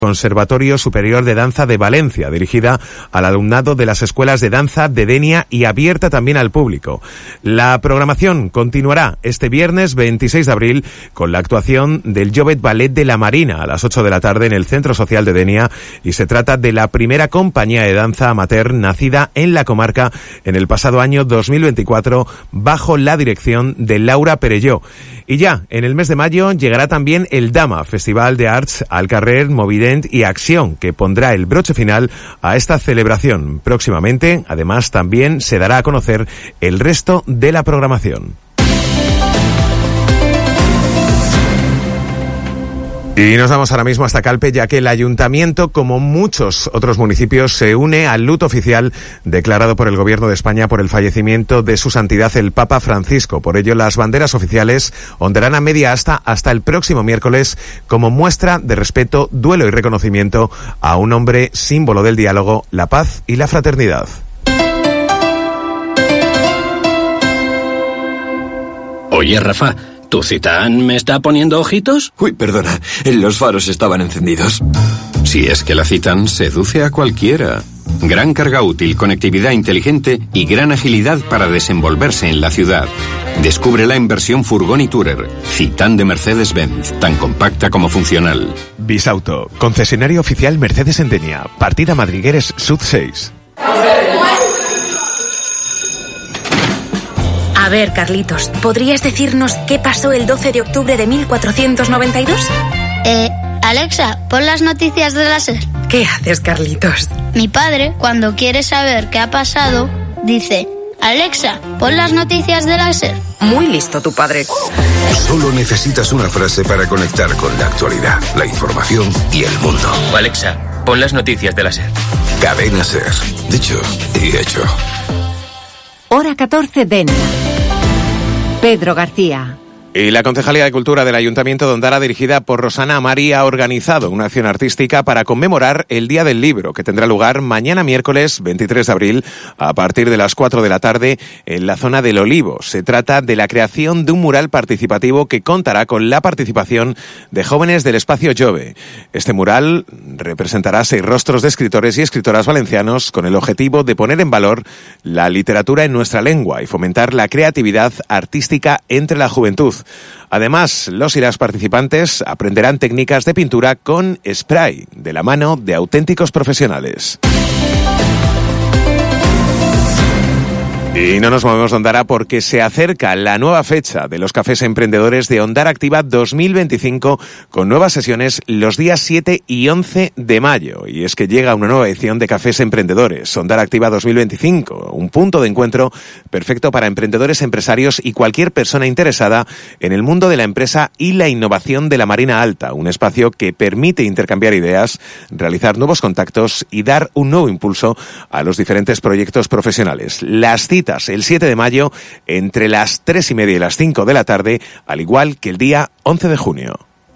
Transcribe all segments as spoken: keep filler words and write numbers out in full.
Conservatorio Superior de Danza de Valencia, dirigida al alumnado de las escuelas de danza de Denia y abierta también al público. La programación continuará este viernes veintiséis de abril con la actuación del Jovet Ballet de la Marina a las ocho de la tarde en el Centro Social de Denia, y se trata de la primera compañía de danza amateur nacida en la comarca en el pasado año dos mil veinticuatro bajo la dirección de Laura Perelló. Y ya en el mes de mayo llegará también el Dama, Festival de Arts al Carrer, Movident y Acción, que pondrá el broche final a esta celebración. Próximamente, además, también se dará a conocer el resto de la programación. Y nos vamos ahora mismo hasta Calpe, ya que el ayuntamiento, como muchos otros municipios, se une al luto oficial declarado por el Gobierno de España por el fallecimiento de su santidad el Papa Francisco. Por ello, las banderas oficiales ondearán a media asta hasta el próximo miércoles como muestra de respeto, duelo y reconocimiento a un hombre símbolo del diálogo, la paz y la fraternidad. Oye, Rafa, ¿tu Citán me está poniendo ojitos? Uy, perdona, los faros estaban encendidos. Si es que la Citán seduce a cualquiera. Gran carga útil, conectividad inteligente y gran agilidad para desenvolverse en la ciudad. Descúbrela en versión furgón y tourer. Citán de Mercedes-Benz, tan compacta como funcional. Bisauto, concesionario oficial Mercedes en Denia, partida Madrigueres Sud seis. A ver, Carlitos, ¿podrías decirnos qué pasó el doce de octubre de mil cuatrocientos noventa y dos? Eh, Alexa, pon las noticias de la SER. ¿Qué haces, Carlitos? Mi padre, cuando quiere saber qué ha pasado, dice: Alexa, pon las noticias de la SER. Muy listo tu padre. Solo necesitas una frase para conectar con la actualidad, la información y el mundo. Alexa, pon las noticias de la SER. Cadena SER. Dicho y hecho. Hora catorce, Denia. Pedro García. Y la Concejalía de Cultura del Ayuntamiento de Ondara, dirigida por Rosana Amari, ha organizado una acción artística para conmemorar el Día del Libro, que tendrá lugar mañana miércoles veintitrés de abril a partir de las cuatro de la tarde en la zona del Olivo. Se trata de la creación de un mural participativo que contará con la participación de jóvenes del espacio Jove. Este mural representará seis rostros de escritores y escritoras valencianos con el objetivo de poner en valor la literatura en nuestra lengua y fomentar la creatividad artística entre la juventud. Además, los y las participantes aprenderán técnicas de pintura con spray, de la mano de auténticos profesionales. Y no nos movemos de Ondara porque se acerca la nueva fecha de los Cafés Emprendedores de Ondara Activa dos mil veinticinco, con nuevas sesiones los días siete y once de mayo. Y es que llega una nueva edición de Cafés Emprendedores, Ondara Activa dos mil veinticinco, un punto de encuentro perfecto para emprendedores, empresarios y cualquier persona interesada en el mundo de la empresa y la innovación de la Marina Alta, un espacio que permite intercambiar ideas, realizar nuevos contactos y dar un nuevo impulso a los diferentes proyectos profesionales. Las citas el siete de mayo entre las tres y media y las cinco de la tarde, al igual que el día once de junio.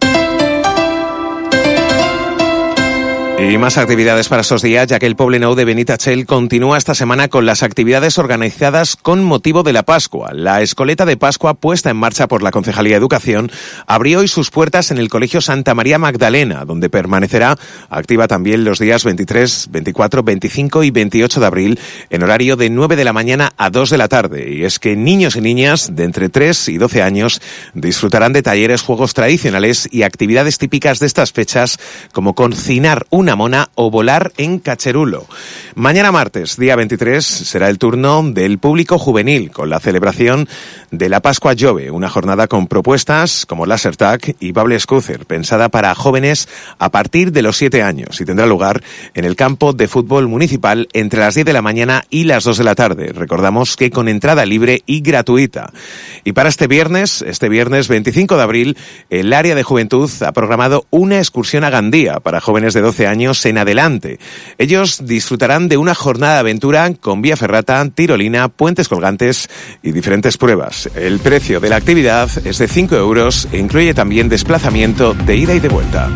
Y más actividades para esos días, ya que el Poblenou de Benitatxell continúa esta semana con las actividades organizadas con motivo de la Pascua. La escoleta de Pascua, puesta en marcha por la Concejalía de Educación, abrió hoy sus puertas en el Colegio Santa María Magdalena, donde permanecerá activa también los días veintitrés, veinticuatro, veinticinco y veintiocho de abril, en horario de nueve de la mañana a dos de la tarde. Y es que niños y niñas de entre tres y doce años disfrutarán de talleres, juegos tradicionales y actividades típicas de estas fechas, como cocinar un una mona o volar en cacherulo. Mañana martes, día veintitrés, será el turno del público juvenil con la celebración de la Pascua Jove, una jornada con propuestas como Laser Tag y Bable Scooter, pensada para jóvenes a partir de los siete años, y tendrá lugar en el campo de fútbol municipal entre las diez de la mañana y las dos de la tarde. Recordamos que con entrada libre y gratuita. Y para este viernes, este viernes veinticinco de abril, el área de juventud ha programado una excursión a Gandía para jóvenes de doce años en adelante. Ellos disfrutarán de una jornada de aventura con vía ferrata, tirolina, puentes colgantes y diferentes pruebas. El precio de la actividad es de cinco euros e incluye también desplazamiento de ida y de vuelta.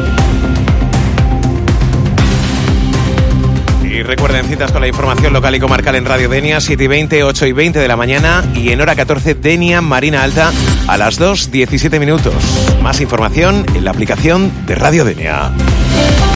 Y recuerden, citas con la información local y comarcal en Radio Denia, siete y veinte, ocho y veinte de la mañana, y en hora catorce, Denia Marina Alta, a las dos, diecisiete minutos. Más información en la aplicación de Radio Denia.